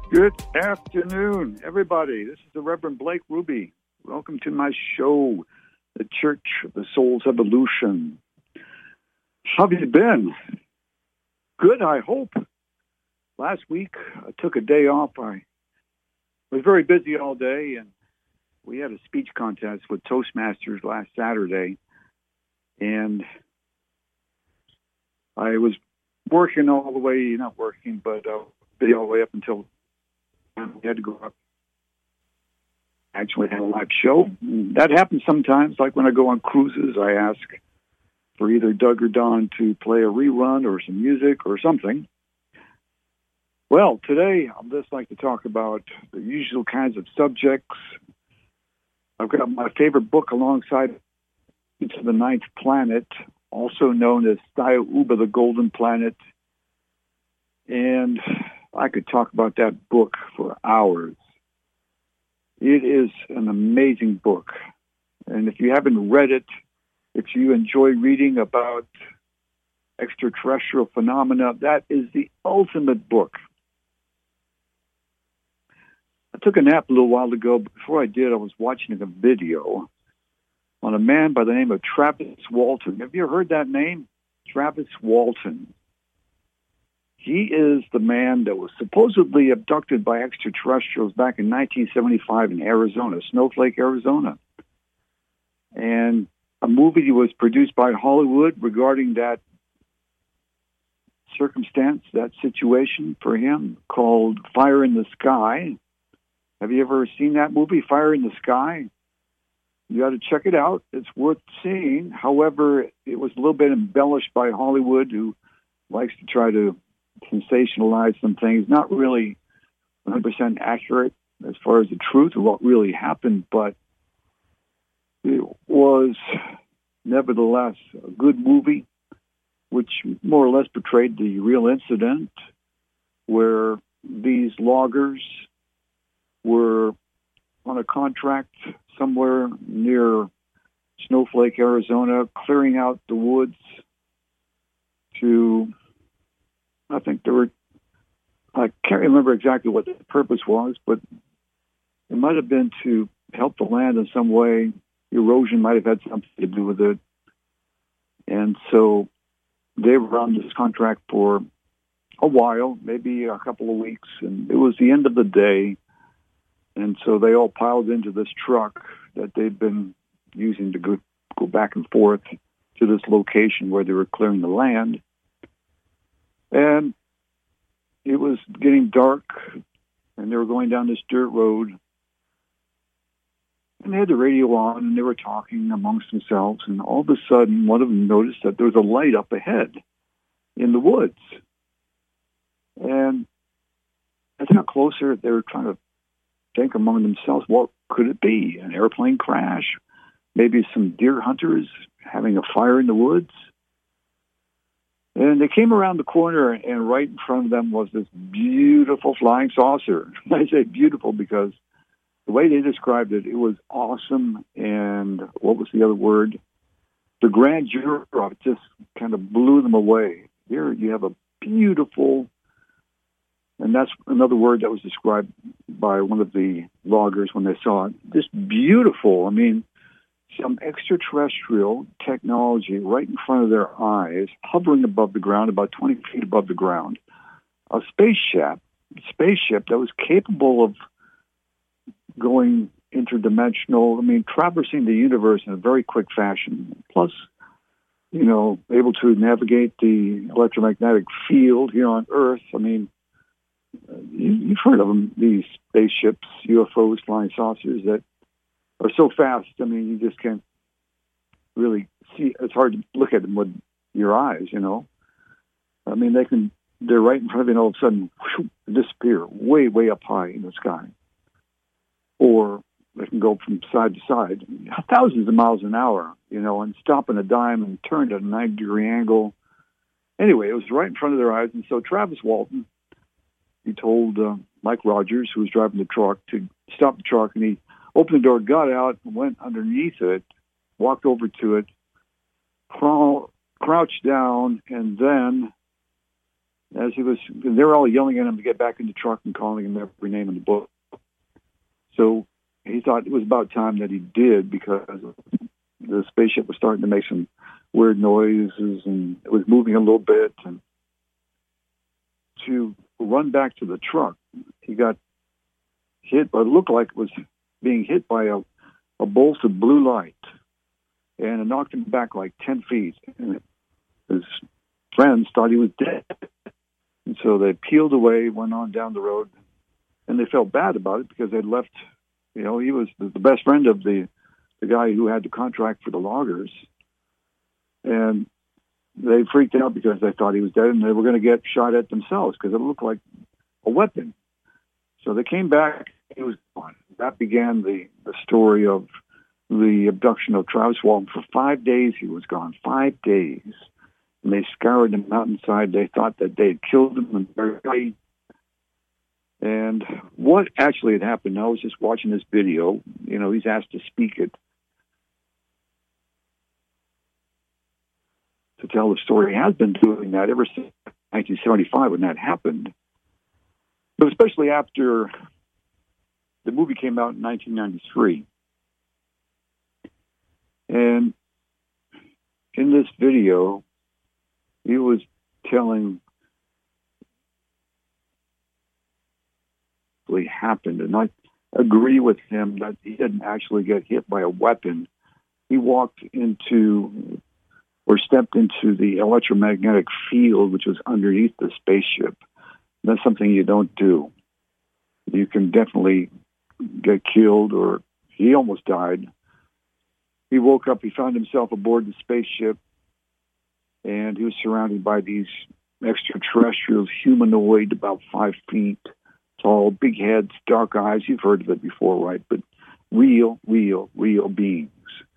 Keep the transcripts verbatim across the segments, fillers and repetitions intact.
Good afternoon, everybody. This is the Reverend Blake Ruby. Welcome to my show, The Church of the Soul's Evolution. How have you been? Good, I hope. Last week, I took a day off. I was very busy all day, and we had a speech contest with Toastmasters last Saturday, and I was working all the way, not working, but uh, busy all the way up until we had to go up. Actually had a live show. That happens sometimes, like when I go on cruises, I ask for either Doug or Don to play a rerun or some music or something. Well, today I'd just like to talk about the usual kinds of subjects. I've got my favorite book alongside To the Ninth Planet, also known as Saya Uba, the Golden Planet. And I could talk about that book for hours. It is an amazing book. And if you haven't read it, if you enjoy reading about extraterrestrial phenomena, that is the ultimate book. I took a nap a little while ago. But before I did, I was watching a video on a man by the name of Travis Walton. Have you ever heard that name? Travis Walton. He is the man that was supposedly abducted by extraterrestrials back in nineteen seventy-five in Arizona, Snowflake, Arizona. And a movie was produced by Hollywood regarding that circumstance, that situation for him, called Fire in the Sky. Have you ever seen that movie, Fire in the Sky? You got to check it out. It's worth seeing. However, it was a little bit embellished by Hollywood, who likes to try to sensationalize some things, not really one hundred percent accurate as far as the truth of what really happened, but it was nevertheless a good movie, which more or less portrayed the real incident where these loggers were on a contract somewhere near Snowflake, Arizona, clearing out the woods to, I think there were, I can't remember exactly what the purpose was, but it might have been to help the land in some way. Erosion might have had something to do with it. And so they were on this contract for a while, maybe a couple of weeks, and it was the end of the day. And so they all piled into this truck that they'd been using to go, go back and forth to this location where they were clearing the land. And it was getting dark, and they were going down this dirt road. And they had the radio on, and they were talking amongst themselves. And all of a sudden, one of them noticed that there was a light up ahead in the woods. And as they got closer, they were trying to think among themselves, what could it be? An airplane crash? Maybe some deer hunters having a fire in the woods? And they came around the corner, and right in front of them was this beautiful flying saucer. I say beautiful because the way they described it, it was awesome. And what was the other word? The grandeur of it just kind of blew them away. Here you have a beautiful, and that's another word that was described by one of the loggers when they saw it. Just beautiful. I mean, some extraterrestrial technology right in front of their eyes, hovering above the ground, about twenty feet above the ground. A spaceship, spaceship that was capable of going interdimensional, I mean, traversing the universe in a very quick fashion. Plus, you know, able to navigate the electromagnetic field here on Earth. I mean, you, you've heard of them, these spaceships, U F Os, flying saucers that are so fast, I mean, you just can't really see. It's hard to look at them with your eyes, you know. I mean, they can, they're right in front of you and all of a sudden whoosh, disappear way, way up high in the sky. Or they can go from side to side, thousands of miles an hour, you know, and stop on a dime and turn at a ninety degree angle. Anyway, it was right in front of their eyes. And so Travis Walton, he told uh, Mike Rogers, who was driving the truck, to stop the truck, and he opened the door, got out, and went underneath it, walked over to it, crawl, crouched down, and then as he was, they were all yelling at him to get back in the truck and calling him every name in the book. So he thought it was about time that he did, because the spaceship was starting to make some weird noises and it was moving a little bit. And to run back to the truck, he got hit, but it looked like it was being hit by a, a bolt of blue light. And it knocked him back like ten feet. And his friends thought he was dead. And so they peeled away, went on down the road, and they felt bad about it because they'd left, you know, he was the best friend of the, the guy who had the contract for the loggers. And they freaked out because they thought he was dead and they were going to get shot at themselves because it looked like a weapon. So they came back, he was gone. That began the, the story of the abduction of Travis Walton. For five days he was gone, five days. And they scoured the mountainside. They thought that they had killed him and buried him. And what actually had happened, I was just watching this video. You know, he's asked to speak it, to tell the story. He has been doing that ever since nineteen seventy-five when that happened. But especially after the movie came out in nineteen ninety-three. And in this video, he was telling what happened, and I agree with him that he didn't actually get hit by a weapon. He walked into or stepped into the electromagnetic field, which was underneath the spaceship. That's something you don't do. You can definitely get killed, or he almost died. He woke up, he found himself aboard the spaceship, and he was surrounded by these extraterrestrials, humanoid, about five feet tall, big heads, dark eyes. You've heard of it before, right? But real, real, real beings.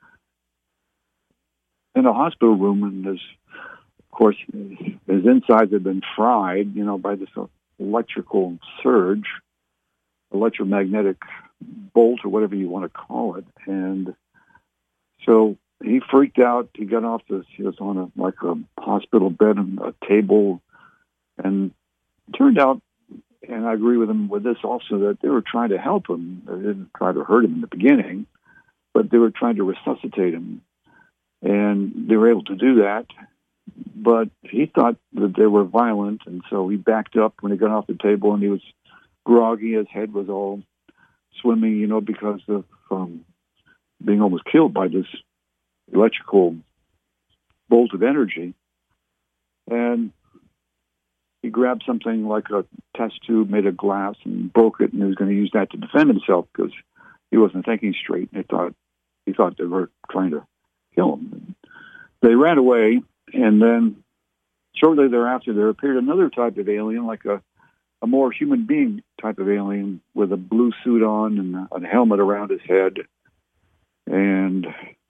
In a hospital room, and there's, of course, his insides had been fried, you know, by this electrical surge, electromagnetic bolt, or whatever you want to call it. And so he freaked out. He got off this, he was on a, like a hospital bed and a table. And it turned out, and I agree with him with this also, that they were trying to help him. They didn't try to hurt him in the beginning, but they were trying to resuscitate him. And they were able to do that. But he thought that they were violent, and so he backed up when he got off the table, and he was groggy. His head was all swimming, you know, because of um, being almost killed by this electrical bolt of energy. And he grabbed something like a test tube made of glass and broke it, and he was going to use that to defend himself because he wasn't thinking straight. And he thought, he thought they were trying to kill him. They ran away, and then shortly thereafter, there appeared another type of alien, like a, a more human being type of alien with a blue suit on and a, a helmet around his head. And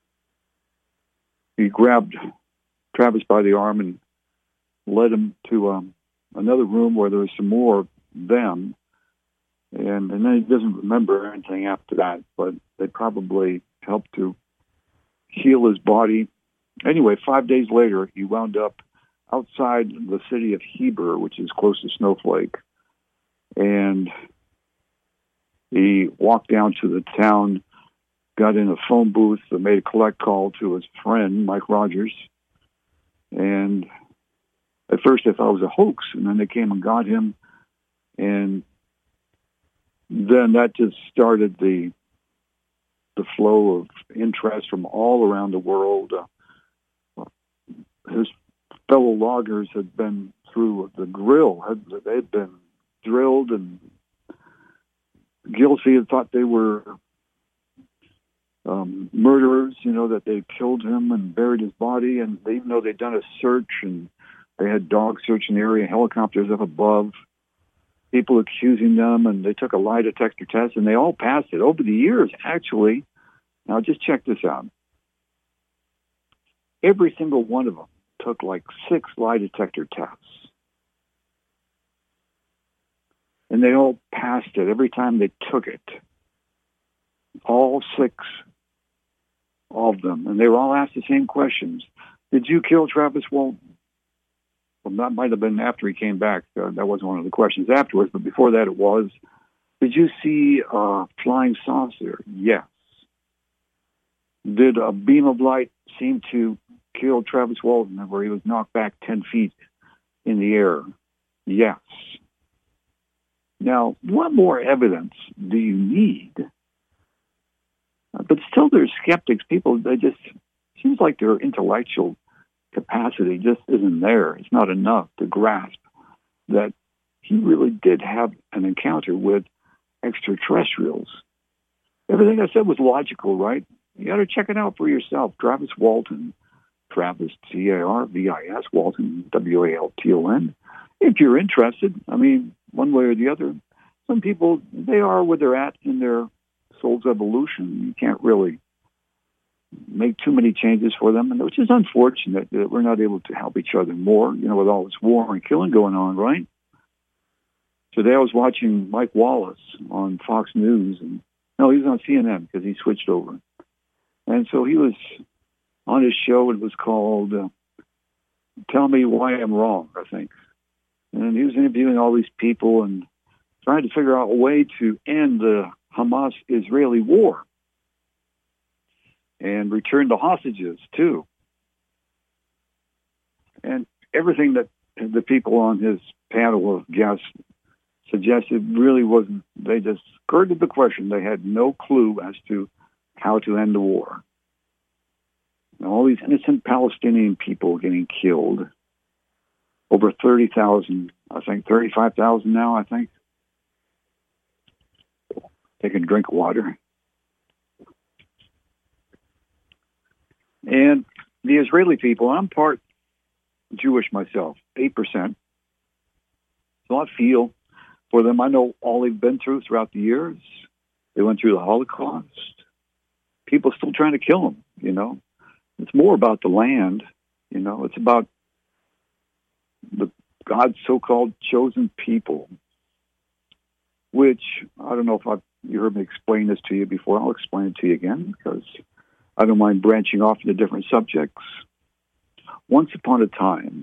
he grabbed Travis by the arm and led him to um, another room where there was some more of them. And, and then he doesn't remember anything after that, but they probably helped to heal his body. Anyway, five days later, he wound up outside the city of Heber, which is close to Snowflake. And he walked down to the town, got in a phone booth, made a collect call to his friend, Mike Rogers. And at first they thought it was a hoax, and then they came and got him. And then that just started the the flow of interest from all around the world. Uh, his fellow loggers had been through the grill. Had, they'd been drilled, and Gilsey had thought they were um, murderers, you know, that they killed him and buried his body. And they, even though they'd done a search, and they had dogs searching the area, helicopters up above, people accusing them, and they took a lie detector test, and they all passed it. Over the years, actually, now just check this out. Every single one of them took like six lie detector tests. And they all passed it every time they took it. All six of them. And they were all asked the same questions. Did you kill Travis Walton? well, that might have been after he came back. Uh, that wasn't one of the questions afterwards, but before that it was, did you see a flying saucer? Yes. Did a beam of light seem to kill Travis Walton where he was knocked back ten feet in the air? Yes. Now, what more evidence do you need? Uh, but still there's skeptics. People, they just, seems like their intellectual capacity just isn't there. It's not enough to grasp that he really did have an encounter with extraterrestrials. Everything I said was logical, right? You got to check it out for yourself. Travis Walton, Travis, T A R V I S, Walton, W A L T O N. If you're interested, I mean, one way or the other, some people, they are where they're at in their soul's evolution. You can't really make too many changes for them, and which is unfortunate that we're not able to help each other more, you know, with all this war and killing going on, right? Today I was watching Mike Wallace on Fox News, and no, he was on C N N because he switched over. And so he was on his show. It was called uh, Tell Me Why I'm Wrong, I think. And he was interviewing all these people and trying to figure out a way to end the Hamas-Israeli war and return the hostages, too. And everything that the people on his panel of guests suggested really wasn't, they just skirted the question. They had no clue as to how to end the war. And all these innocent Palestinian people getting killed. Over thirty thousand, I think, thirty-five thousand now, I think. They can drink water. And the Israeli people, I'm part Jewish myself, eight percent. So I feel for them. I know all they've been through throughout the years. They went through the Holocaust. People still trying to kill them, you know. It's more about the land, you know. It's about the God's so-called chosen people, which, I don't know if I've, you heard me explain this to you before. I'll explain it to you again because I don't mind branching off into different subjects. Once upon a time,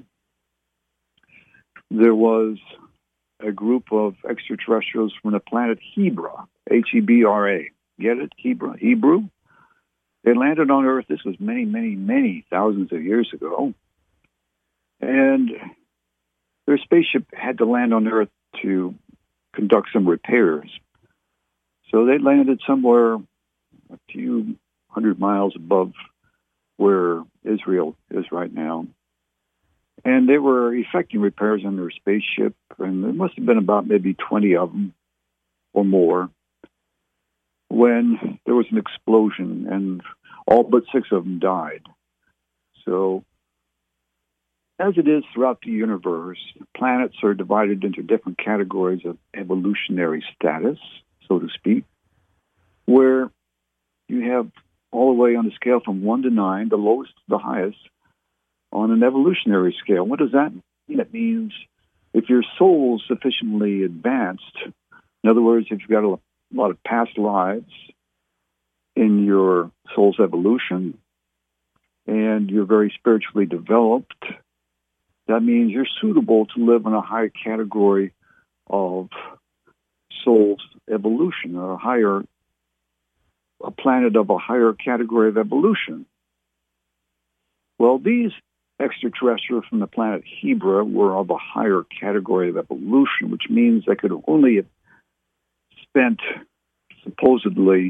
there was a group of extraterrestrials from the planet Hebra, H E B R A. Get it? Hebra, Hebrew. They landed on Earth. This was many, many, many thousands of years ago. And their spaceship had to land on Earth to conduct some repairs. So they landed somewhere a few hundred miles above where Israel is right now. And they were effecting repairs on their spaceship, and there must have been about maybe twenty of them or more when there was an explosion, and all but six of them died. So, as it is throughout the universe, planets are divided into different categories of evolutionary status, so to speak, where you have all the way on the scale from one to nine, the lowest to the highest, on an evolutionary scale. What does that mean? It means if your soul is sufficiently advanced, in other words, if you've got a lot of past lives in your soul's evolution and you're very spiritually developed, that means you're suitable to live in a higher category of soul's evolution, or a higher, a planet of a higher category of evolution. Well, these extraterrestrials from the planet Hebra were of a higher category of evolution, which means they could only have spent supposedly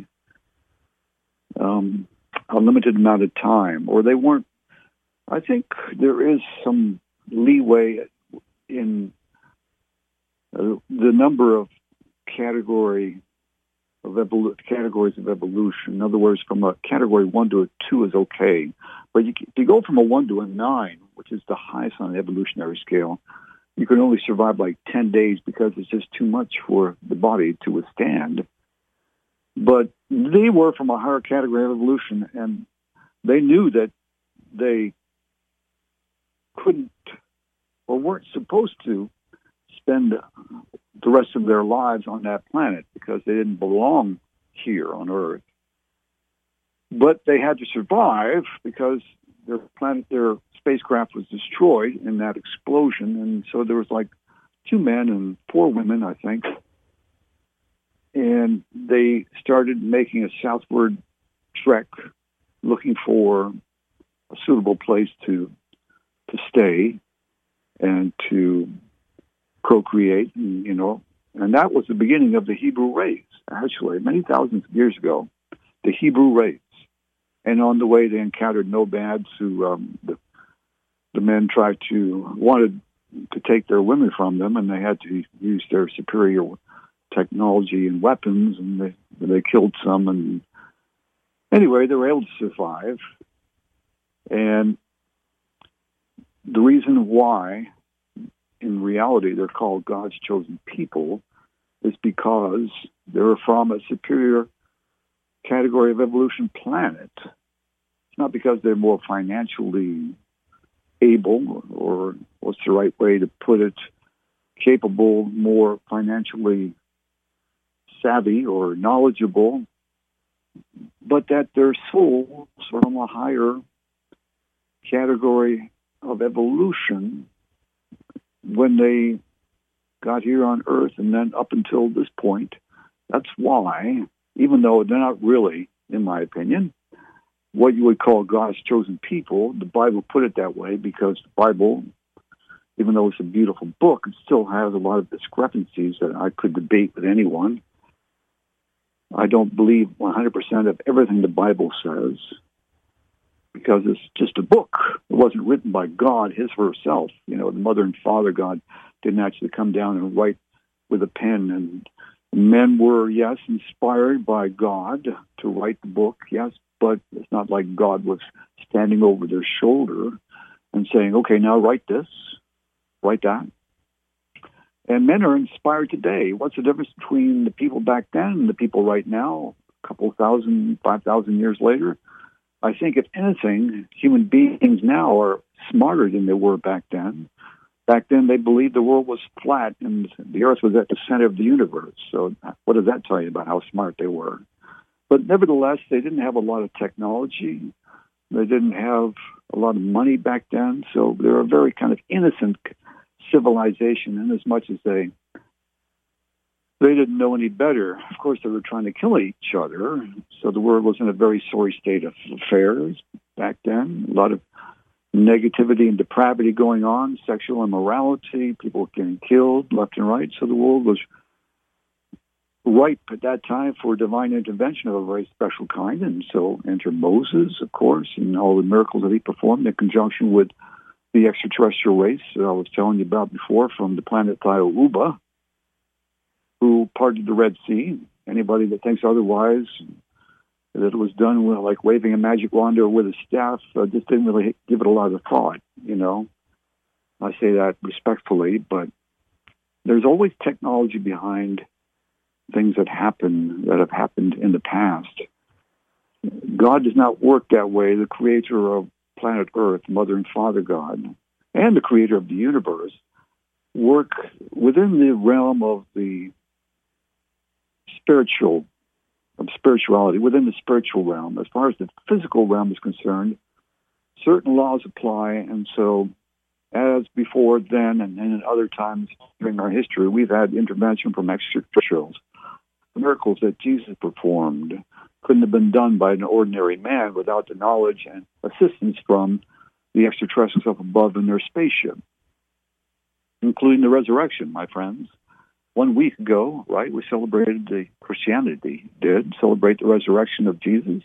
um, a limited amount of time, or they weren't. I think there is some leeway in uh, the number of category of evolu- categories of evolution. In other words, from a category one to a two is okay, but you, if you go from a one to a nine, which is the highest on the evolutionary scale, you can only survive like ten days because it's just too much for the body to withstand. But they were from a higher category of evolution, and they knew that they couldn't or weren't supposed to spend the rest of their lives on that planet because they didn't belong here on Earth. But they had to survive because their planet, their spacecraft was destroyed in that explosion, and so there was like two men and four women, I think, and they started making a southward trek, looking for a suitable place to to stay and to procreate, and, you know, and that was the beginning of the Hebrew race. Actually, many thousands of years ago, the Hebrew race. And on the way, they encountered nomads who um, the, the men tried to wanted to take their women from them, and they had to use their superior technology and weapons, and they they killed some. And anyway, they were able to survive. And the reason why, in reality, they're called God's chosen people is because they're from a superior category of evolution planet. It's not because they're more financially able, or what's the right way to put it, capable, more financially savvy or knowledgeable, but that their souls are from a higher category of evolution when they got here on Earth, and then up until this point. That's why, even though they're not really, in my opinion, what you would call God's chosen people, the Bible put it that way because the Bible, even though it's a beautiful book, it still has a lot of discrepancies that I could debate with anyone. I don't believe one hundred percent of everything the Bible says because it's just a book. It wasn't written by God, his or herself. You know, the mother and father God didn't actually come down and write with a pen. And men were, yes, inspired by God to write the book, yes, but it's not like God was standing over their shoulder and saying, okay, now write this, write that. And men are inspired today. What's the difference between the people back then and the people right now, a couple thousand, five thousand years later? I think, if anything, human beings now are smarter than they were back then. Back then, they believed the world was flat and the Earth was at the center of the universe. So what does that tell you about how smart they were? But nevertheless, they didn't have a lot of technology. They didn't have a lot of money back then. So they're a very kind of innocent civilization in as much as they they didn't know any better. Of course, they were trying to kill each other. So the world was in a very sorry state of affairs back then. A lot of negativity and depravity going on, sexual immorality, people getting killed left and right. So the world was ripe at that time for divine intervention of a very special kind. And so enter Moses, of course, and all the miracles that he performed in conjunction with the extraterrestrial race that I was telling you about before from the planet Thiauba, who parted the Red Sea. Anybody that thinks otherwise, that it was done with like waving a magic wand or with a staff, uh, just didn't really give it a lot of thought, you know. I say that respectfully, but there's always technology behind things that happen, that have happened in the past. God does not work that way. The creator of planet Earth, Mother and Father God, and the creator of the universe, work within the realm of the spiritual, of spirituality, within the spiritual realm. As far as the physical realm is concerned, certain laws apply, and so as before then and, and in other times during our history, we've had intervention from extraterrestrials. The miracles that Jesus performed couldn't have been done by an ordinary man without the knowledge and assistance from the extraterrestrials up above in their spaceship, including the resurrection, my friends. One week ago, right, we celebrated, the Christianity did, celebrate the resurrection of Jesus.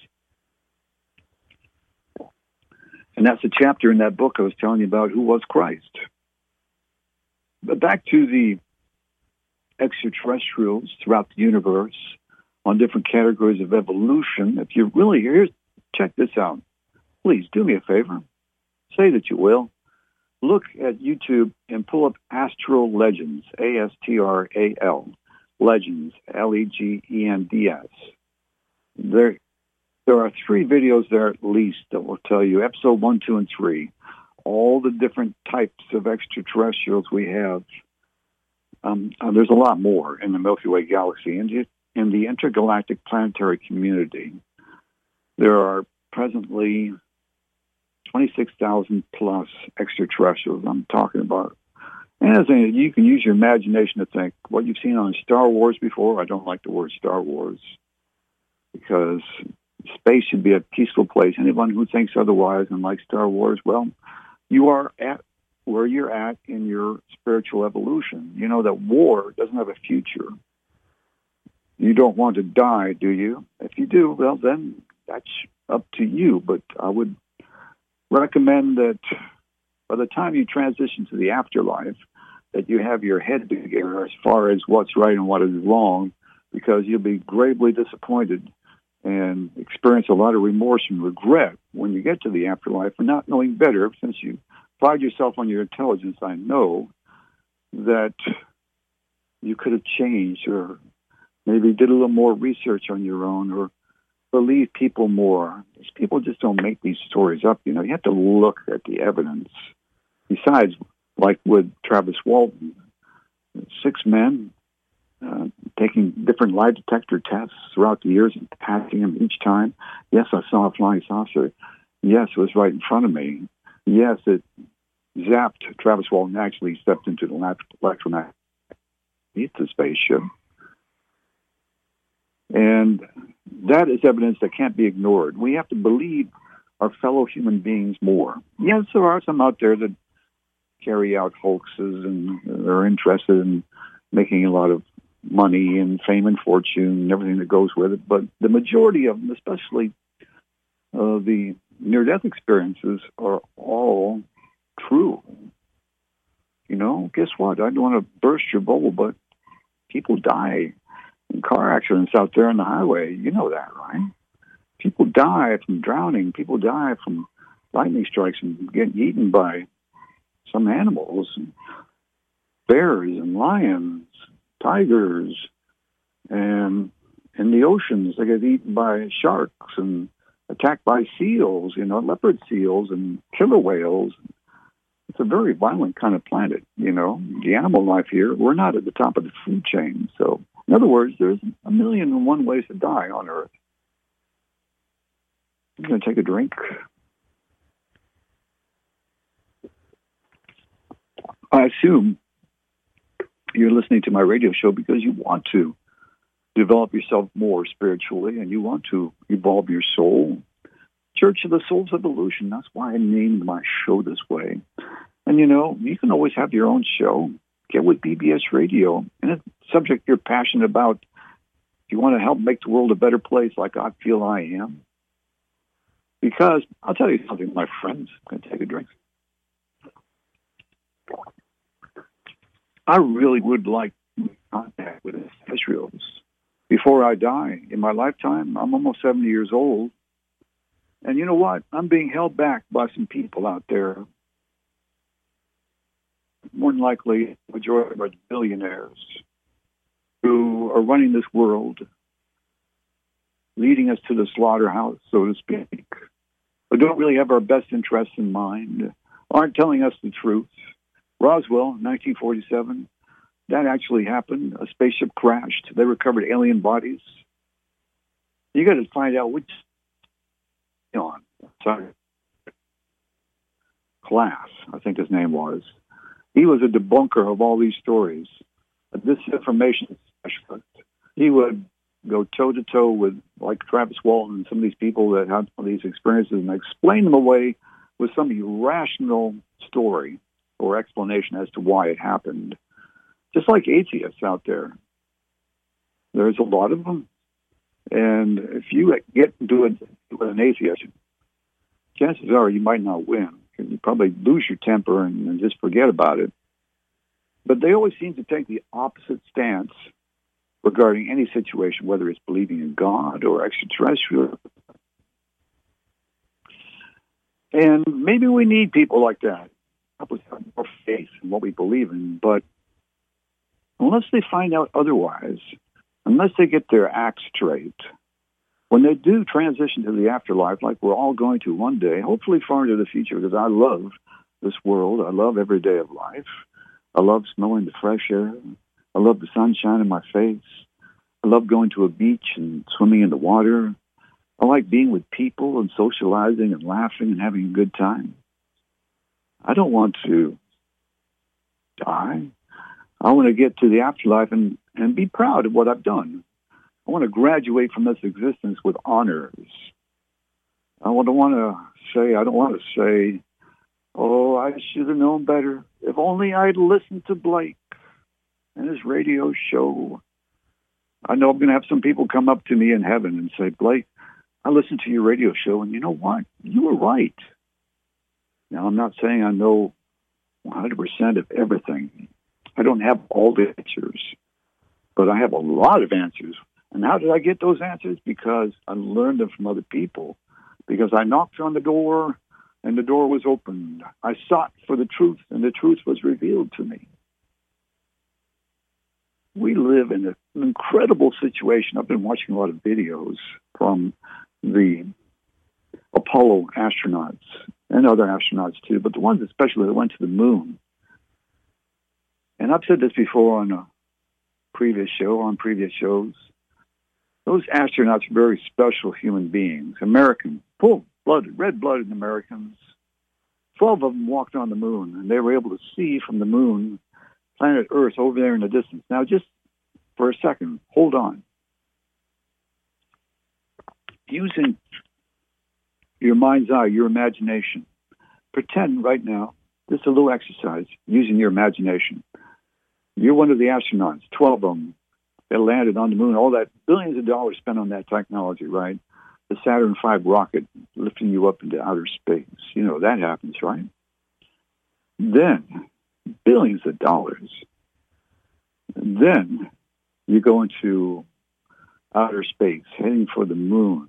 And that's a chapter in that book I was telling you about, who was Christ. But back to the extraterrestrials throughout the universe on different categories of evolution. If you really, here, check this out. Please do me a favor. Say that you will. Look at YouTube and pull up Astral Legends, A S T R A L, Legends, L E G E N D S. There, there are three videos there at least that will tell you, episode one, two, and three, all the different types of extraterrestrials we have. Um, uh, there's a lot more in the Milky Way galaxy. In the, in the intergalactic planetary community, there are presently twenty-six thousand plus extraterrestrials I'm talking about. And as a, you can use your imagination to think what you've seen on Star Wars before. I don't like the word Star Wars because space should be a peaceful place. Anyone who thinks otherwise and likes Star Wars, well, you are at where you're at in your spiritual evolution. You know that war doesn't have a future. You don't want to die, do you? If you do, well, then that's up to you. But I would recommend that by the time you transition to the afterlife, that you have your head together as far as what's right and what is wrong, because you'll be gravely disappointed and experience a lot of remorse and regret when you get to the afterlife for not knowing better. Since you pride yourself on your intelligence, I know that you could have changed or maybe did a little more research on your own or believe people more. These people just don't make these stories up. You know, you have to look at the evidence. Besides, like with Travis Walton, six men uh, taking different lie detector tests throughout the years and passing them each time. Yes, I saw a flying saucer. Yes, it was right in front of me. Yes, it zapped Travis Walton, actually stepped into the electromagnetic beneath the spaceship. And that is evidence that can't be ignored. We have to believe our fellow human beings more. Yes, there are some out there that carry out hoaxes and are interested in making a lot of money and fame and fortune and everything that goes with it. But the majority of them, especially uh, the near-death experiences, are all true. You know, guess what? I don't want to burst your bubble, but people die in car accidents out there on the highway. You know that, right? People die from drowning. People die from lightning strikes and getting eaten by some animals, bears and lions, tigers, and in the oceans they get eaten by sharks and attacked by seals, you know, leopard seals and killer whales. It's a very violent kind of planet, you know. The animal life here, we're not at the top of the food chain. So, in other words, there's a million and one ways to die on Earth. I'm going to take a drink. I assume you're listening to my radio show because you want to develop yourself more spiritually and you want to evolve your soul. Church of the Soul's Evolution. That's why I named my show this way. And, you know, you can always have your own show. Get with B B S Radio. And it's a subject you're passionate about. If you want to help make the world a better place like I feel I am. Because I'll tell you something, my friends. I'm going to take a drink. I really would like contact with extraterrestrials before I die. In my lifetime, I'm almost seventy years old. And you know what? I'm being held back by some people out there. More than likely, the majority are billionaires who are running this world, leading us to the slaughterhouse, so to speak, but don't really have our best interests in mind, aren't telling us the truth. Roswell, nineteen forty-seven, that actually happened. A spaceship crashed. They recovered alien bodies. You got to find out which on sorry, Class, I think his name was. He was a debunker of all these stories, a disinformation specialist. He would go toe-to-toe with, like, Travis Walton and some of these people that had these experiences and explain them away with some irrational story or explanation as to why it happened. Just like atheists out there. There's a lot of them. And if you get into it with an atheist, chances are you might not win. You probably lose your temper and, and just forget about it. But they always seem to take the opposite stance regarding any situation, whether it's believing in God or extraterrestrial. And maybe we need people like that. Help us have more faith in what we believe in. But unless they find out otherwise, unless they get their act straight, when they do transition to the afterlife, like we're all going to one day, hopefully far into the future, because I love this world. I love every day of life. I love smelling the fresh air. I love the sunshine in my face. I love going to a beach and swimming in the water. I like being with people and socializing and laughing and having a good time. I don't want to die. I want to get to the afterlife and, and be proud of what I've done. I want to graduate from this existence with honors. I don't want to say, I don't want to say, oh, I should have known better. If only I'd listened to Blake and his radio show. I know I'm going to have some people come up to me in heaven and say, Blake, I listened to your radio show, and you know what? You were right. Now, I'm not saying I know one hundred percent of everything. I don't have all the answers, but I have a lot of answers. And how did I get those answers? Because I learned them from other people. Because I knocked on the door, and the door was opened. I sought for the truth, and the truth was revealed to me. We live in an incredible situation. I've been watching a lot of videos from the Apollo astronauts and other astronauts too, but the ones especially that went to the moon. And I've said this before on a previous show, on previous shows. Those astronauts are very special human beings, American, full-blooded, red-blooded Americans. Twelve of them walked on the moon, and they were able to see from the moon planet Earth over there in the distance. Now, just for a second, hold on. Using your mind's eye, your imagination, pretend right now, this is a little exercise, using your imagination. You're one of the astronauts, twelve of them, that landed on the moon, all that billions of dollars spent on that technology, right? The Saturn five rocket lifting you up into outer space. You know, that happens, right? Then, billions of dollars. And then you go into outer space, heading for the moon.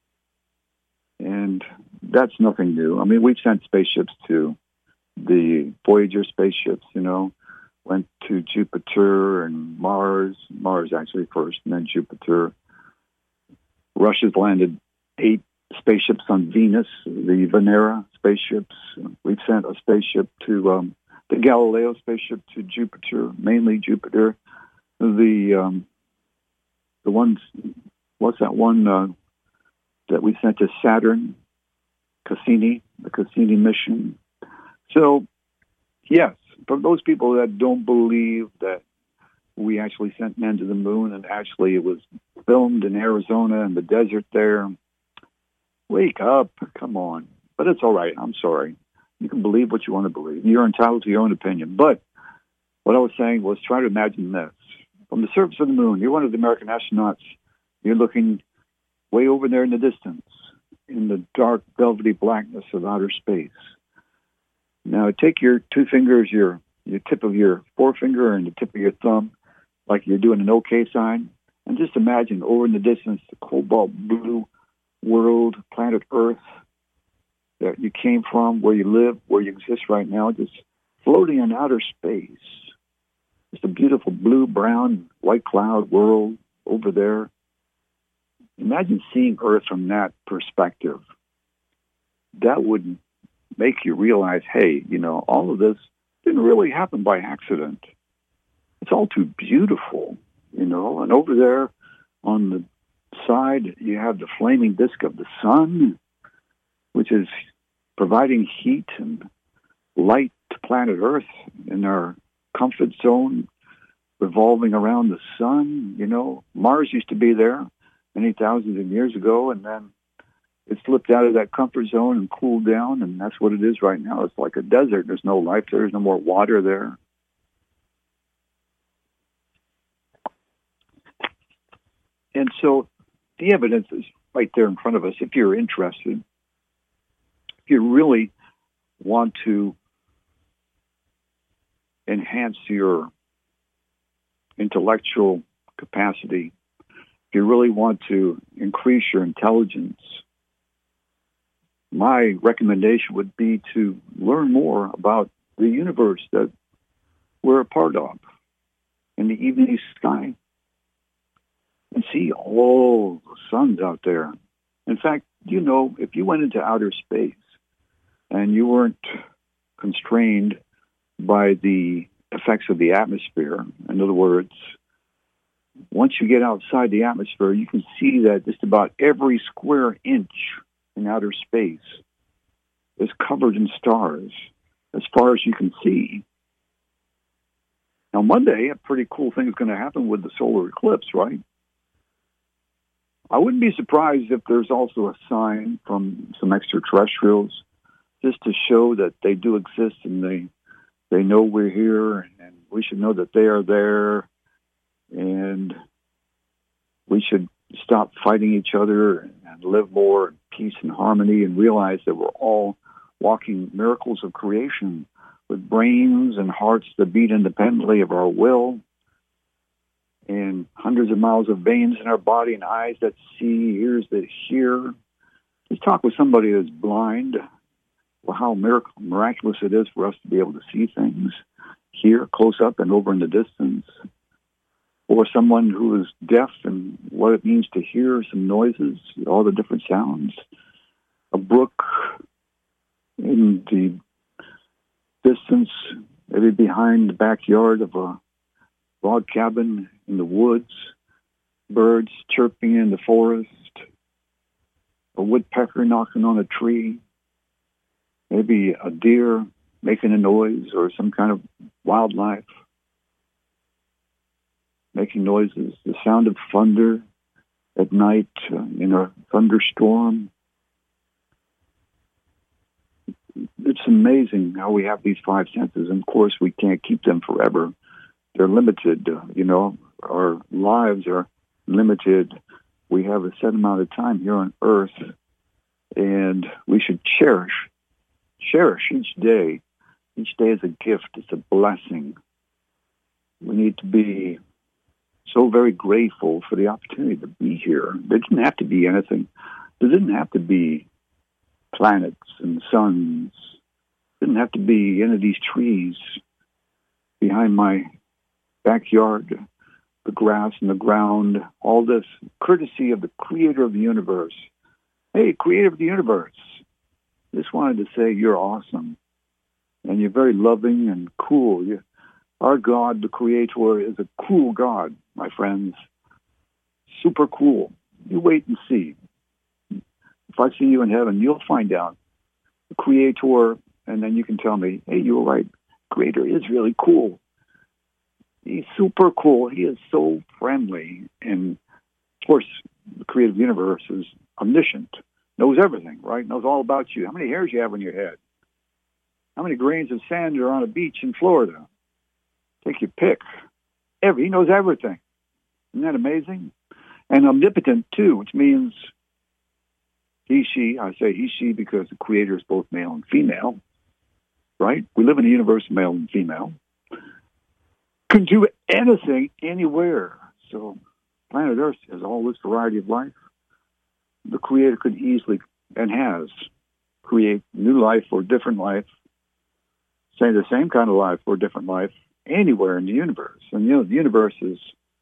And that's nothing new. I mean, we've sent spaceships to the Voyager spaceships, you know, went to Jupiter and Mars, Mars actually first, and then Jupiter. Russia's landed eight spaceships on Venus, the Venera spaceships. We've sent a spaceship to um, the Galileo spaceship to Jupiter, mainly Jupiter. The um, the ones, what's that one uh, that we sent to Saturn? Cassini, the Cassini mission. So, yes, for those people that don't believe that we actually sent men to the moon and actually it was filmed in Arizona in the desert there, wake up, come on. But it's all right, I'm sorry. You can believe what you want to believe. You're entitled to your own opinion. But what I was saying was try to imagine this. From the surface of the moon, you're one of the American astronauts. You're looking way over there in the distance, in the dark, velvety blackness of outer space. Now, take your two fingers, your your tip of your forefinger and the tip of your thumb, like you're doing an OK sign, and just imagine over in the distance the cobalt blue world, planet Earth, that you came from, where you live, where you exist right now, just floating in outer space. Just a beautiful blue, brown, white cloud world over there. Imagine seeing Earth from that perspective. That would make you realize, hey, you know, all of this didn't really happen by accident. It's all too beautiful, you know. And over there on the side, you have the flaming disk of the sun, which is providing heat and light to planet Earth in our comfort zone, revolving around the sun. You know, Mars used to be there many thousands of years ago, and then it slipped out of that comfort zone and cooled down, and that's what it is right now. It's like a desert. There's no life there. There's no more water there. And so the evidence is right there in front of us if you're interested. If you really want to enhance your intellectual capacity, if you really want to increase your intelligence, my recommendation would be to learn more about the universe that we're a part of in the evening sky and see all the suns out there. In fact, you know, if you went into outer space and you weren't constrained by the effects of the atmosphere, in other words, once you get outside the atmosphere, you can see that just about every square inch in outer space is covered in stars as far as you can see. Now, Monday, a pretty cool thing is going to happen with the solar eclipse, right? I wouldn't be surprised if there's also a sign from some extraterrestrials just to show that they do exist and they they know we're here and we should know that they are there and we should stop fighting each other and live more in peace and harmony and realize that we're all walking miracles of creation with brains and hearts that beat independently of our will and hundreds of miles of veins in our body and eyes that see, ears that hear. Just talk with somebody that's blind. Well, how miracle, miraculous it is for us to be able to see things here, close up and over in the distance. Or someone who is deaf and what it means to hear some noises, all the different sounds. A brook in the distance, maybe behind the backyard of a log cabin in the woods, birds chirping in the forest, a woodpecker knocking on a tree, maybe a deer making a noise or some kind of wildlife making noises, the sound of thunder at night uh, in a thunderstorm. It's amazing how we have these five senses, and of course we can't keep them forever. They're limited, uh, you know, our lives are limited. We have a set amount of time here on Earth, and we should cherish, cherish each day. Each day is a gift. It's a blessing. We need to be so very grateful for the opportunity to be here. There didn't have to be anything. There didn't have to be planets and suns. There didn't have to be any of these trees behind my backyard, the grass and the ground, all this courtesy of the creator of the universe. Hey, creator of the universe, just wanted to say you're awesome. And you're very loving and cool. You, our God, the creator, is a cool God, my friends. Super cool. You wait and see. If I see you in heaven, you'll find out. The creator, and then you can tell me, hey, you were right. Creator is really cool. He's super cool. He is so friendly. And, of course, the creative universe is omniscient, knows everything, right? Knows all about you. How many hairs you have on your head? How many grains of sand are on a beach in Florida? Take your pick. Every, he knows everything. Isn't that amazing? And omnipotent, too, which means he, she, I say he, she because the creator is both male and female, right? We live in a universe of male and female. Can do anything, anywhere. So planet Earth has all this variety of life. The creator could easily, and has, create new life or different life, say the same kind of life or different life anywhere in the universe. And, you know, the universe is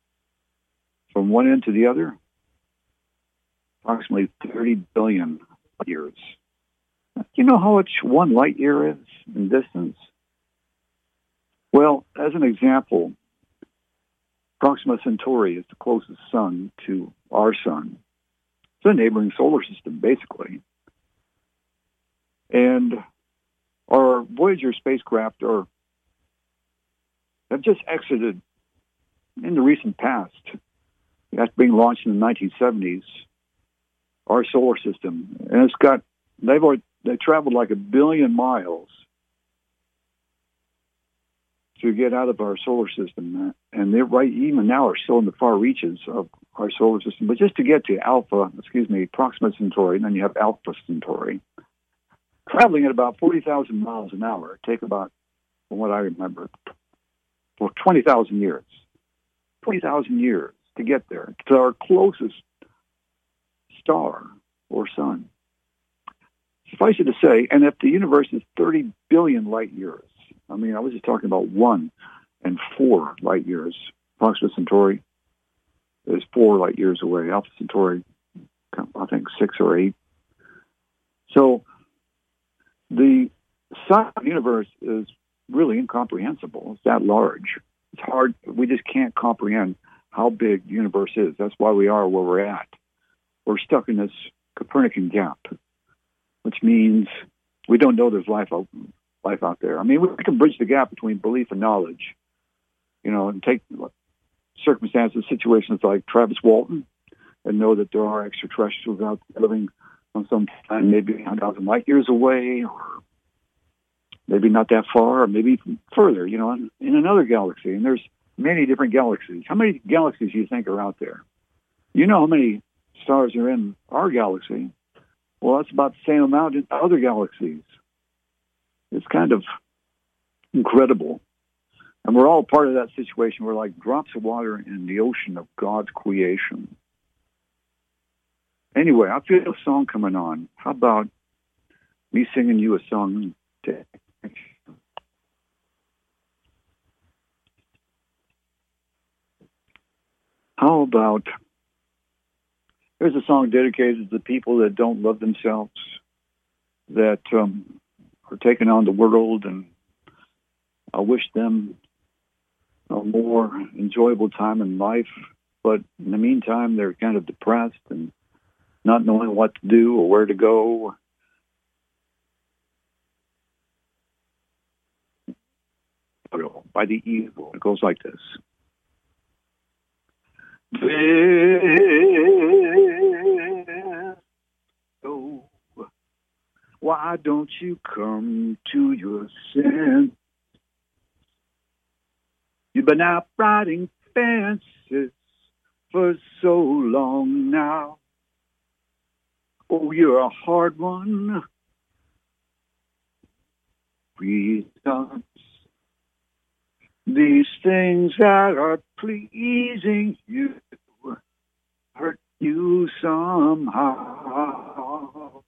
from one end to the other, approximately thirty billion years. You know how much one light year is in distance? Well, as an example, Proxima Centauri is the closest sun to our sun. It's a neighboring solar system, basically. And our Voyager spacecraft are have just exited in the recent past, after being launched in the nineteen seventies, our solar system. And it's got, they've already, they traveled like a billion miles to get out of our solar system. And they're right, even now, are still in the far reaches of our solar system. But just to get to Alpha, excuse me, Proxima Centauri, and then you have Alpha Centauri, traveling at about forty thousand miles an hour. It take about, from what I remember, for twenty thousand years. twenty thousand years to get there, to our closest star or sun. Suffice it to say, and if the universe is thirty billion light years, I mean, I was just talking about one and four light years. Proxima Centauri is four light years away. Alpha Centauri, I think, six or eight. So the size of the universe is really incomprehensible. It's that large. It's hard. We just can't comprehend how big the universe is. That's why we are where we're at. We're stuck in this Copernican gap, which means we don't know there's life out, life out there. I mean, we can bridge the gap between belief and knowledge, you know, and take circumstances, situations like Travis Walton, and know that there are extraterrestrials out there living on some planet, maybe one thousand light years away, or maybe not that far, or maybe even further, you know, in, in another galaxy. And there's many different galaxies. How many galaxies do you think are out there? You know how many stars are in our galaxy? Well, that's about the same amount in other galaxies. It's kind of incredible. And we're all part of that situation. We're like drops of water in the ocean of God's creation. Anyway, I feel a song coming on. How about me singing you a song today? How about, here's a song dedicated to the people that don't love themselves, that um, are taking on the world, and I wish them a more enjoyable time in life. But in the meantime, they're kind of depressed and not knowing what to do or where to go. By the Evil. It goes like this. Oh, why don't you come to your sense? You've been out riding fences for so long now. Oh, you're a hard one. Reasons. These things that are pleasing you hurt you somehow.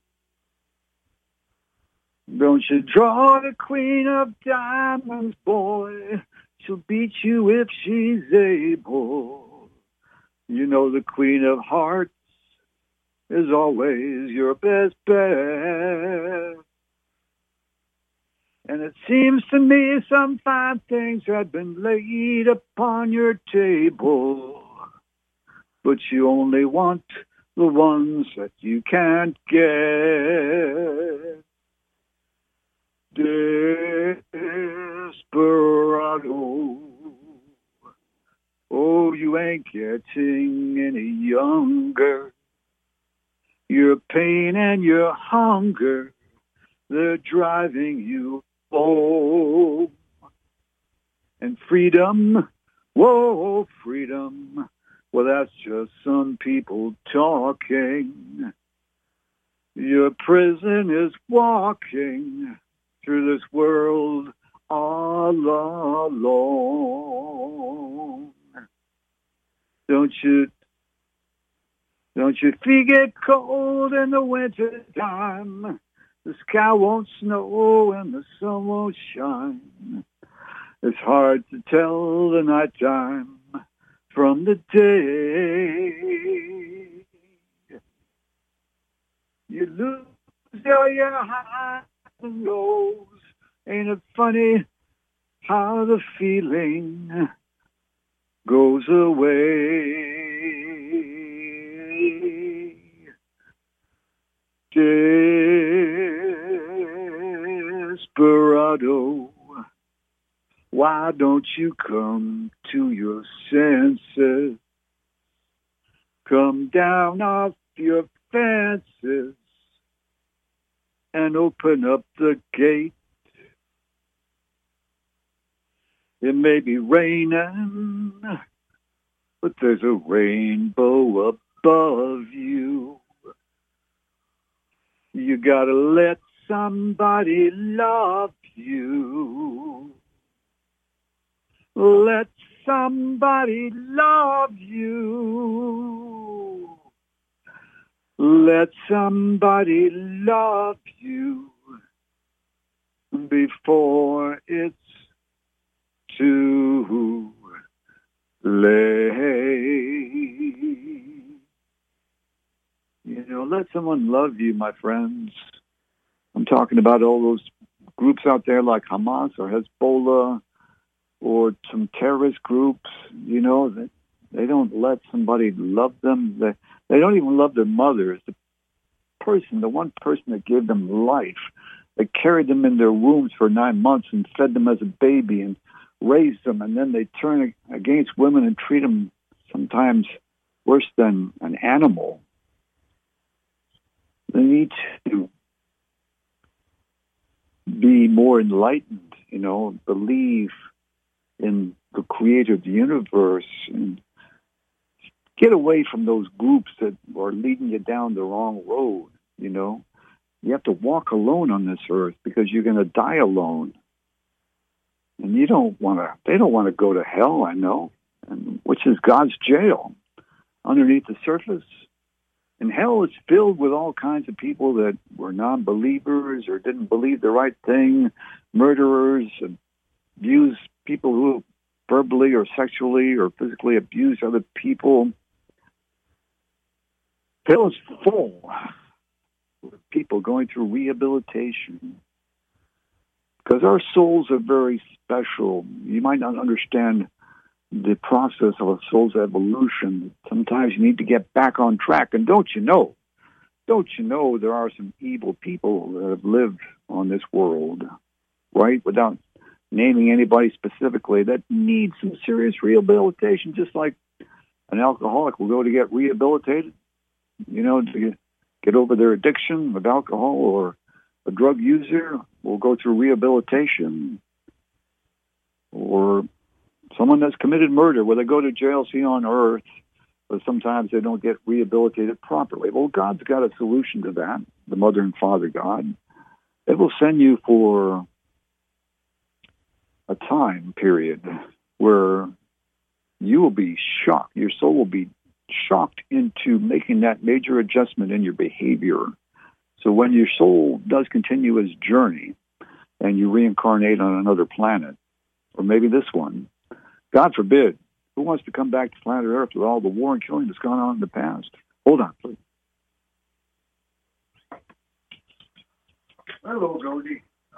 Don't you draw the queen of diamonds, boy. She'll beat you if she's able. You know the queen of hearts is always your best bet. And it seems to me some fine things have been laid upon your table, but you only want the ones that you can't get. Desperado, oh, you ain't getting any younger. Your pain and your hunger, they're driving you home. And freedom, whoa, freedom, well, that's just some people talking. Your prison is walking through this world all alone. Don't you, don't your feet get cold in the winter time? The sky won't snow and the sun won't shine. It's hard to tell the nighttime from the day. You lose all your highs and lows. Ain't it funny how the feeling goes away? Desperado, why don't you come to your senses? Come down off your fences and open up the gate. It may be raining, but there's a rainbow above you. You gotta let somebody love you. Let somebody love you. Let somebody love you before it's too late. You know, let someone love you, my friends. I'm talking about all those groups out there like Hamas or Hezbollah or some terrorist groups, you know, that They don't let somebody love them. They, they don't even love their mothers. The person, the one person that gave them life, that carried them in their wombs for nine months and fed them as a baby and raised them, and then they turn against women and treat them sometimes worse than an animal. They need to be more enlightened, you know, believe in the creator of the universe and get away from those groups that are leading you down the wrong road, you know. You have to walk alone on this earth because you're going to die alone. And you don't want to, they don't want to go to hell, I know, and, which is God's jail underneath the surface. And hell is filled with all kinds of people that were non-believers or didn't believe the right thing, murderers, abused people who verbally or sexually or physically abused other people. Hell is full with people going through rehabilitation because our souls are very special. You might not understand the process of a soul's evolution. Sometimes you need to get back on track. And don't you know, don't you know there are some evil people that have lived on this world, right, without naming anybody specifically, that need some serious rehabilitation, just like an alcoholic will go to get rehabilitated, you know, to get over their addiction with alcohol, or a drug user will go through rehabilitation, or someone that's committed murder, where they go to jail, see on earth, but sometimes they don't get rehabilitated properly. Well, God's got a solution to that, the Mother and Father God. It will send you for a time period where you will be shocked. Your soul will be shocked into making that major adjustment in your behavior. So when your soul does continue its journey and you reincarnate on another planet, or maybe this one, God forbid, who wants to come back to planet Earth with all the war and killing that's gone on in the past? Hold on, please. Hello, Goldie.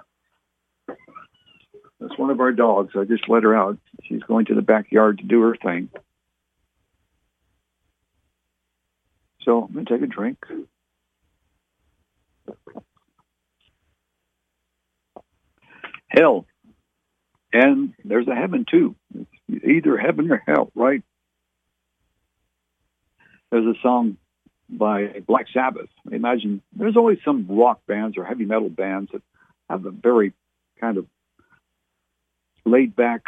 That's one of our dogs. I just let her out. She's going to the backyard to do her thing. So I'm going to take a drink. Hell. And there's a heaven, too. It's either heaven or hell, right? There's a song by Black Sabbath. Imagine there's always some rock bands or heavy metal bands that have a very kind of laid-back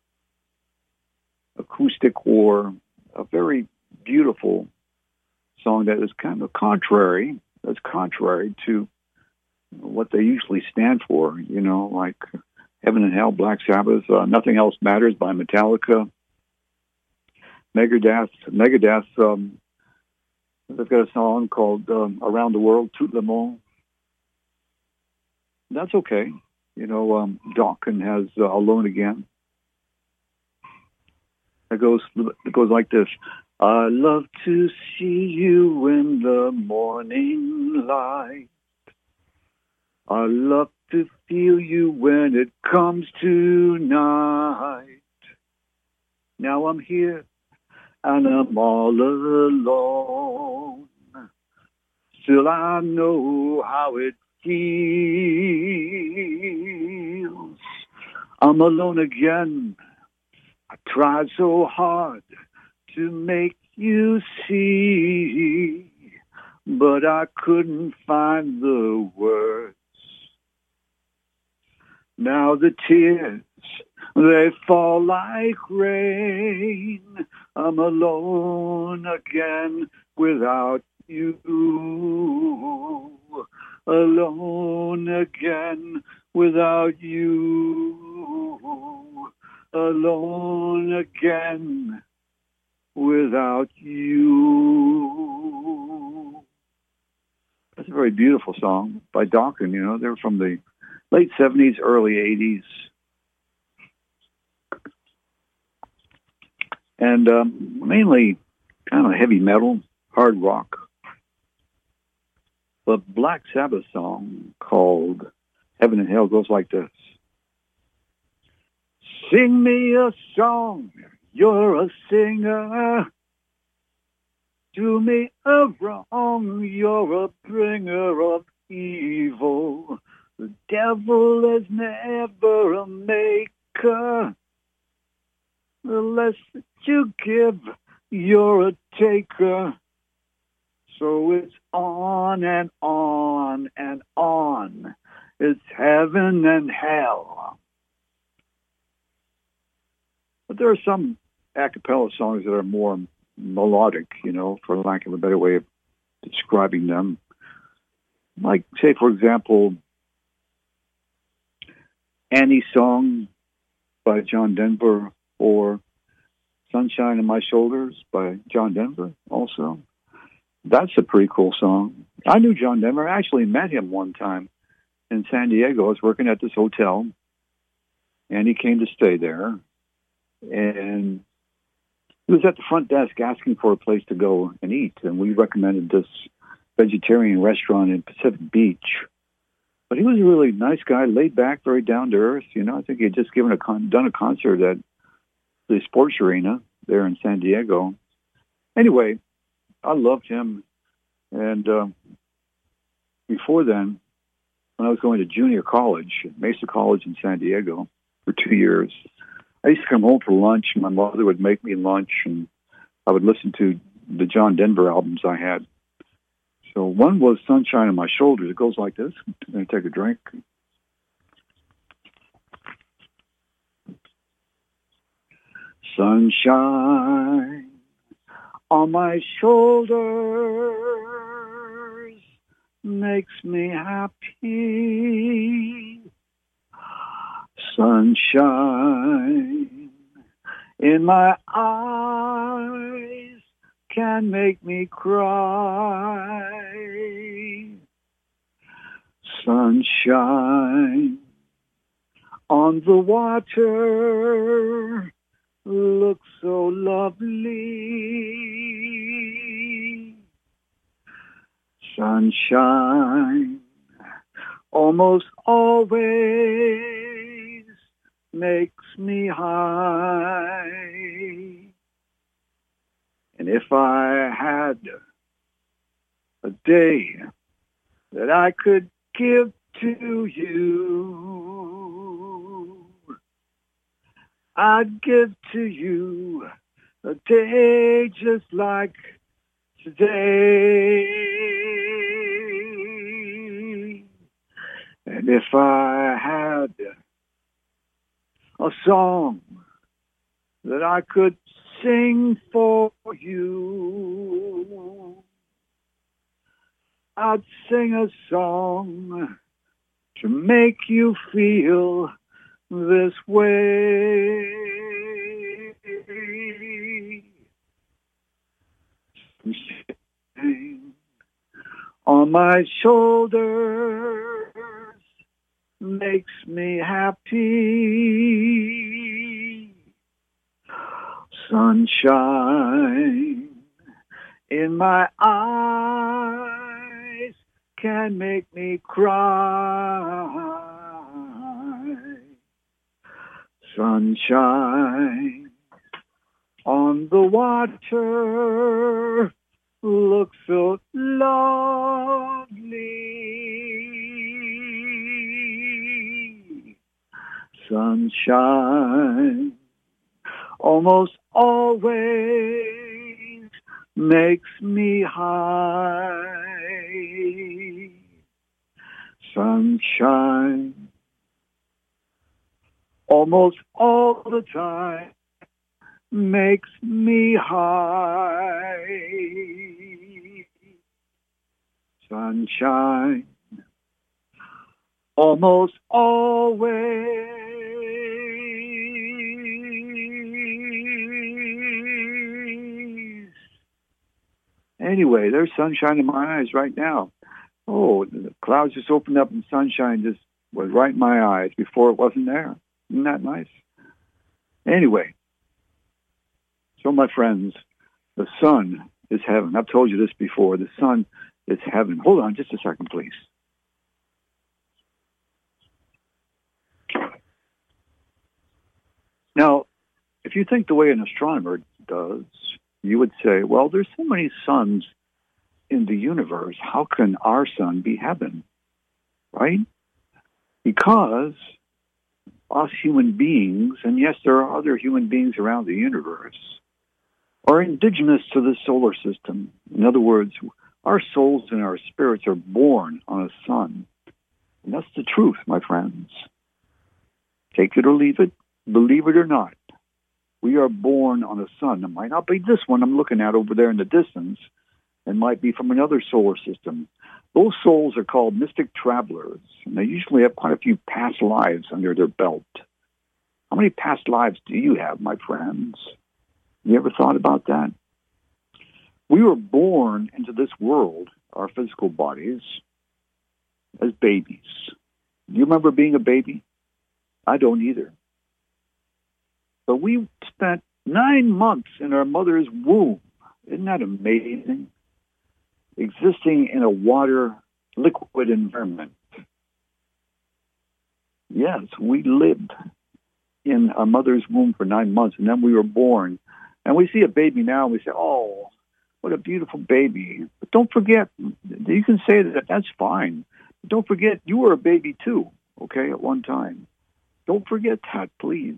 acoustic or a very beautiful song that is kind of contrary, that's contrary to what they usually stand for, you know, like Heaven and Hell, Black Sabbath, uh, Nothing Else Matters by Metallica, Megadeth, Megadeth, um, they've got a song called um, Around the World, Tout le Monde. That's okay. You know, um, Dawkins has uh, Alone Again. It goes, it goes like this. I love to see you in the morning light. I love to feel you when it comes to night. Now I'm here and I'm all alone. Still I know how it feels. I'm alone again. I tried so hard to make you see, but I couldn't find the words. Now the tears, they fall like rain. I'm alone again without you. Alone again without you. Alone again without you. That's a very beautiful song by Dawkins. You know, they're from the late seventies, early eighties. And um, mainly kind of heavy metal, hard rock. The Black Sabbath song called Heaven and Hell goes like this. Sing me a song, You're a singer. Do me a wrong. You're a bringer of evil. The devil is never a maker. The less that you give, you're a taker. So it's on and on and on. It's heaven and hell. But there are some a cappella songs that are more melodic, you know, for lack of a better way of describing them. Like, say, for example, Annie's Song by John Denver, or Sunshine on My Shoulders by John Denver also. That's a pretty cool song. I knew John Denver. I actually met him one time in San Diego. I was working at this hotel, and he came to stay there. And he was at the front desk asking for a place to go and eat, and we recommended this vegetarian restaurant in Pacific Beach. But he was a really nice guy, laid back, very down to earth. You know, I think he had just given a con- done a concert at the sports arena there in San Diego. Anyway, I loved him. And uh, before then, when I was going to junior college, Mesa College in San Diego for two years, I used to come home for lunch. My mother would make me lunch, and I would listen to the John Denver albums I had. So one was Sunshine on My Shoulders. It goes like this. I'm going to take a drink. Sunshine on my shoulders makes me happy. Sunshine in my eyes can make me cry. Sunshine on the water looks so lovely. Sunshine almost always makes me high. And if I had a day that I could give to you, I'd give to you a day just like today. And if I had a song that I could sing for you, I'd sing a song to make you feel this way. On my shoulders makes me happy. Sunshine in my eyes can make me cry. Sunshine on the water looks so lovely. Sunshine almost always makes me high. Sunshine almost all the time makes me high. Sunshine almost always Anyway, there's sunshine in my eyes right now. Oh, the clouds just opened up and sunshine just was right in my eyes before it wasn't there. Isn't that nice? Anyway, so my friends, the sun is heaven. I've told you this before. The sun is heaven. Hold on just a second, please. Now, if if you think the way an astronomer does, you would say, well, there's so many suns in the universe. How can our sun be heaven? Right? Because us human beings, and yes, there are other human beings around the universe, are indigenous to the solar system. In other words, our souls and our spirits are born on a sun. And that's the truth, my friends. Take it or leave it, believe it or not. We are born on a sun. It might not be this one I'm looking at over there in the distance. It might be from another solar system. Those souls are called mystic travelers, and they usually have quite a few past lives under their belt. How many past lives do you have, my friends? You ever thought about that? We were born into this world, our physical bodies, as babies. Do you remember being a baby? I don't either. But we spent nine months in our mother's womb. Isn't that amazing? Existing in a water, liquid environment. Yes, we lived in our mother's womb for nine months, and then we were born. And we see a baby now, and we say, oh, what a beautiful baby. But don't forget, you can say that, that's fine. But don't forget, you were a baby too, okay, at one time. Don't forget that, please.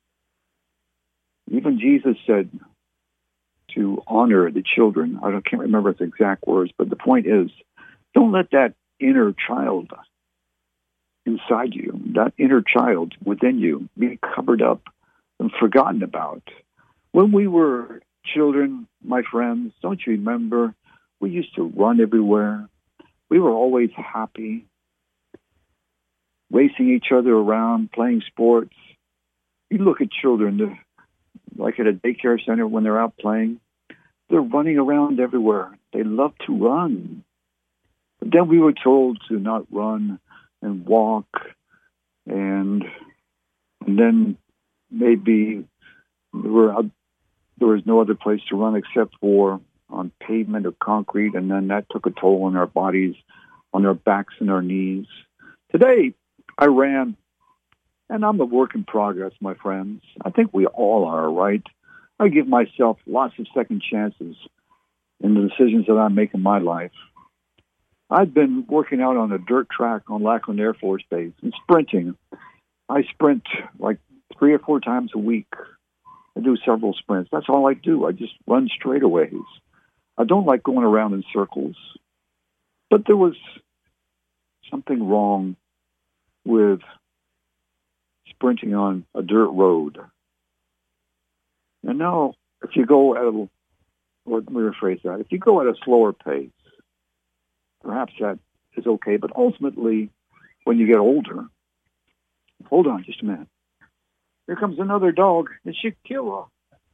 Even Jesus said to honor the children. I don't, can't remember the exact words, but the point is, don't let that inner child inside you, that inner child within you, be covered up and forgotten about. When we were children, my friends, don't you remember, we used to run everywhere. We were always happy, racing each other around, playing sports. You look at children, like at a daycare center when they're out playing, they're running around everywhere. They love to run. But then we were told to not run and walk, and, and then maybe there, were, there was no other place to run except for on pavement or concrete, and then that took a toll on our bodies, on our backs and our knees. Today, I ran, and I'm a work in progress, my friends. I think we all are, right? I give myself lots of second chances in the decisions that I make in my life. I've been working out on a dirt track on Lackland Air Force Base and sprinting. I sprint like three or four times a week. I do several sprints. That's all I do. I just run straightaways. I don't like going around in circles. But there was something wrong with sprinting on a dirt road. And now, if you go at a, or let me rephrase that, if you go at a slower pace, perhaps that is okay, but ultimately, when you get older, hold on just a minute. Here comes another dog. It's Shakira.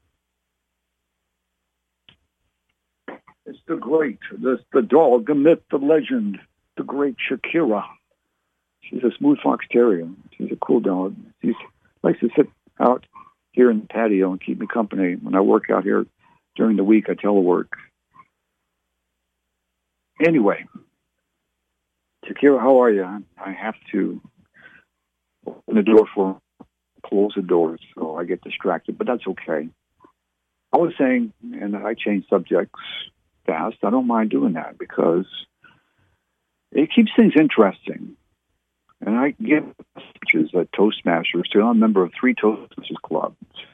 It's the great, the, the dog, the myth, the legend, the great Shakira. She's a smooth fox terrier. She's a cool dog. She likes to sit out here in the patio and keep me company. When I work out here during the week, I telework. Anyway, Shakira, how are you? I have to open the door for close the doors, so I get distracted, but that's okay. I was saying, and I change subjects fast, I don't mind doing that because it keeps things interesting. And I give speeches at Toastmasters, so I'm a member of three Toastmasters clubs.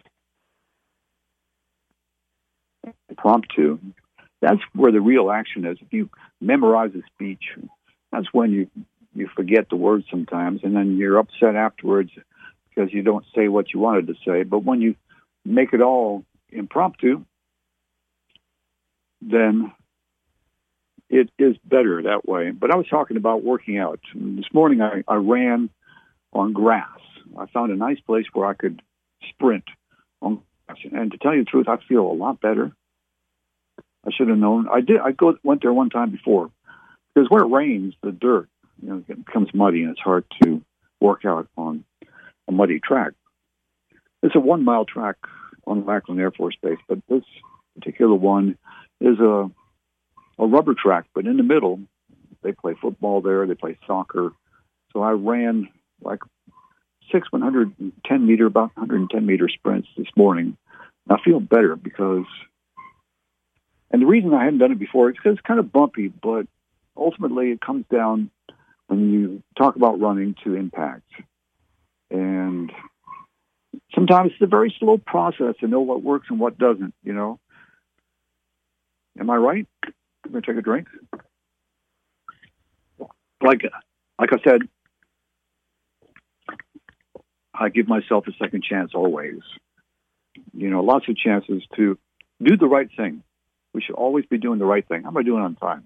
Impromptu. That's where the real action is. If you memorize a speech, that's when you, you forget the words sometimes, and then you're upset afterwards because you don't say what you wanted to say. But when you make it all impromptu, then it is better that way. But I was talking about working out. This morning I, I ran on grass. I found a nice place where I could sprint on grass. And to tell you the truth, I feel a lot better. I should have known. I did. I go went there one time before because when it rains, the dirt, you know, it becomes muddy and it's hard to work out on a muddy track. It's a one mile track on Lackland Air Force Base, but this particular one is a a rubber track, but in the middle, they play football there, they play soccer. So I ran like six one hundred ten meter, about one hundred ten meter sprints this morning. I feel better because, and the reason I hadn't done it before is because it's kind of bumpy, but ultimately it comes down when you talk about running to impact. And sometimes it's a very slow process to know what works and what doesn't, you know. Am I right? I'm going to take a drink. Like, like I said, I give myself a second chance always. You know, lots of chances to do the right thing. We should always be doing the right thing. How am I doing on time?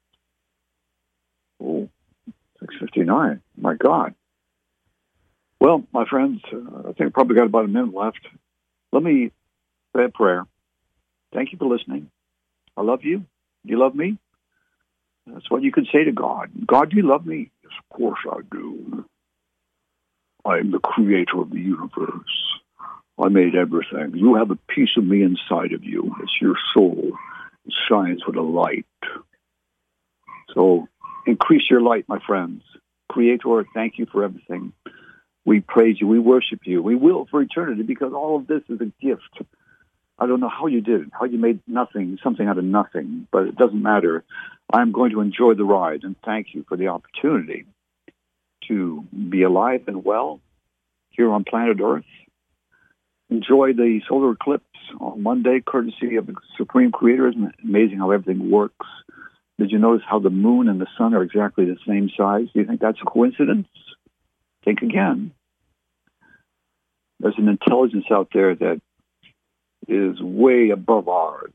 Oh, six fifty-nine. My God. Well, my friends, uh, I think I probably got about a minute left. Let me say a prayer. Thank you for listening. I love you. You love me? That's what you can say to God. God, do you love me? Yes, of course I do. I am the creator of the universe. I made everything. You have a piece of me inside of you. It's your soul. It shines with a light. So increase your light, my friends. Creator, thank you for everything. We praise you. We worship you. We will for eternity because all of this is a gift. I don't know how you did it, how you made nothing, something out of nothing, but it doesn't matter. I'm going to enjoy the ride, and thank you for the opportunity to be alive and well here on planet Earth. Enjoy the solar eclipse on Monday, courtesy of the Supreme Creator. Isn't it amazing how everything works? Did you notice how the moon and the sun are exactly the same size? Do you think that's a coincidence? Think again. There's an intelligence out there that is way above ours.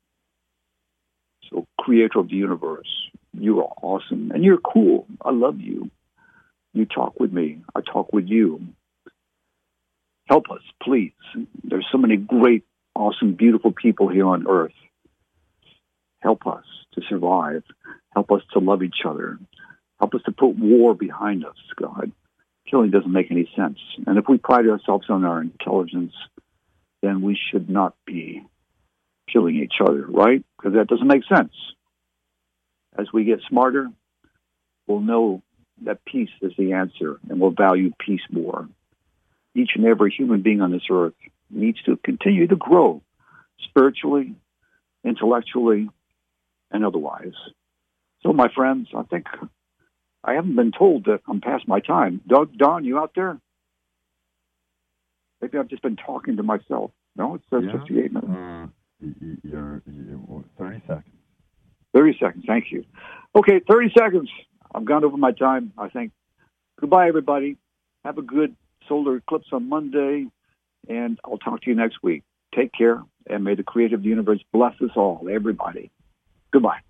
So, creator of the universe, you are awesome. And you're cool. I love you. You talk with me. I talk with you. Help us, please. There's so many great, awesome, beautiful people here on Earth. Help us to survive. Help us to love each other. Help us to put war behind us, God. Killing doesn't make any sense. And if we pride ourselves on our intelligence, then we should not be killing each other, right? Because that doesn't make sense. As we get smarter, we'll know that peace is the answer, and we'll value peace more. Each and every human being on this earth needs to continue to grow spiritually, intellectually, and otherwise. So, my friends, I think I haven't been told that I'm past my time. Doug, Don, you out there? Maybe I've just been talking to myself. No, it says yeah. fifty-eight minutes. Uh, you're, you're thirty seconds. thirty seconds, thank you. Okay, thirty seconds. I've gone over my time, I think. Goodbye, everybody. Have a good solar eclipse on Monday, and I'll talk to you next week. Take care, and may the creator of the universe bless us all, everybody. Goodbye.